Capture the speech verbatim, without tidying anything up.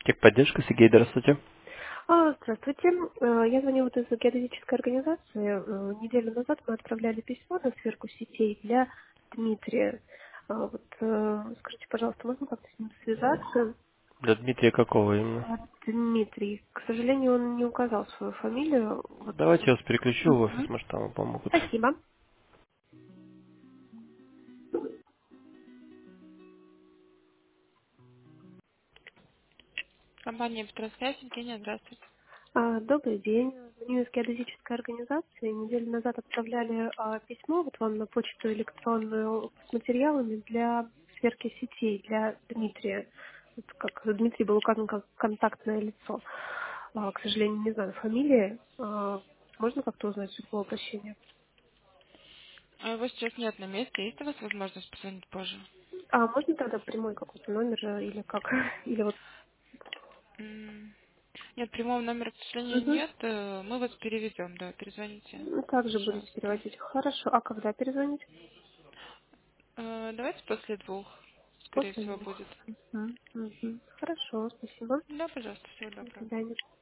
Техподдержка, Сергей, здравствуйте. А, Здравствуйте. Э, Я звоню вот из геодезической организации. Э, Неделю назад мы отправляли письмо на сверку сетей для Дмитрия. А, Вот, э, скажите, пожалуйста, можно как-то с ним связаться? Для Дмитрия какого именно? А, Дмитрий, к сожалению, он не указал свою фамилию. Вот. Давайте я вас переключу в офис, Мгм. может там вам помогут. Спасибо. Компания Петросвязь, Евгения, здравствуйте. А, Добрый день. Звоню из геодезической организации. Неделю назад отправляли а, письмо вот вам на почту электронную с материалами для сверки сетей для Дмитрия. Вот как Дмитрий был указан как контактное лицо. А, к сожалению, не знаю фамилии. А, можно как-то узнать судьбу обращения? А его сейчас нет на месте. Есть у вас возможность позвонить позже? А можно тогда прямой какой-то номер э, или как? Или вот. М, Нет, прямого номера, к сожалению, Мгм. нет. Э, Мы вас переведем, да, перезвоните, Ну, также будете пожалуйста. переводить. Хорошо. А когда перезвонить? Э, Давайте после двух, скорее После всего, двух. будет. Мгм. Мгм. Хорошо, спасибо. Да, пожалуйста, всего До доброго. свидания.